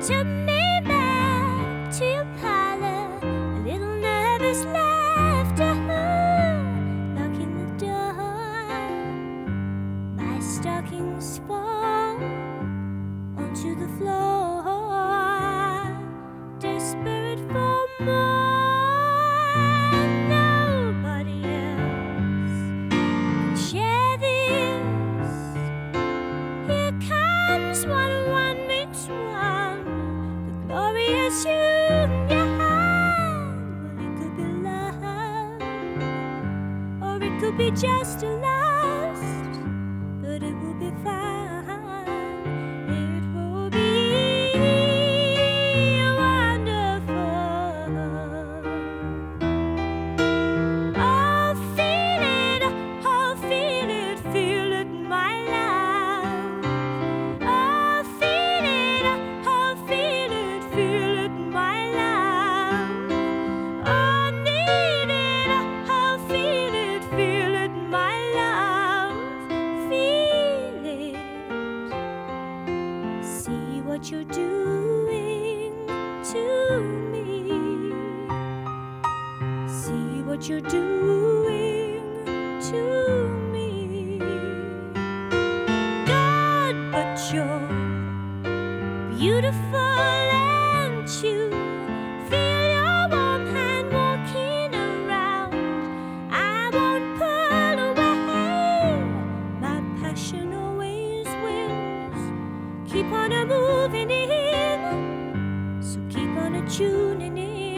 Took me back to your parlor, a little nervous laughter, locking the door. My stockings fall onto the floor, desperate for more. Nobody else can share this. Here comes one makes one, the glorious union. Well, it could be love, or it could be just a lust, but it will be fine. It will be wonderful. Oh, feel it, my love. Oh, feel it, my love. Oh, need it, oh, feel it, my love. Feel it. See what you're doing to me. See what you're doing to me. God, but you're beautiful, and you feel your warm hand walking around. I won't pull away. My passion always wins. Keep on a moving in, so keep on a tuning in.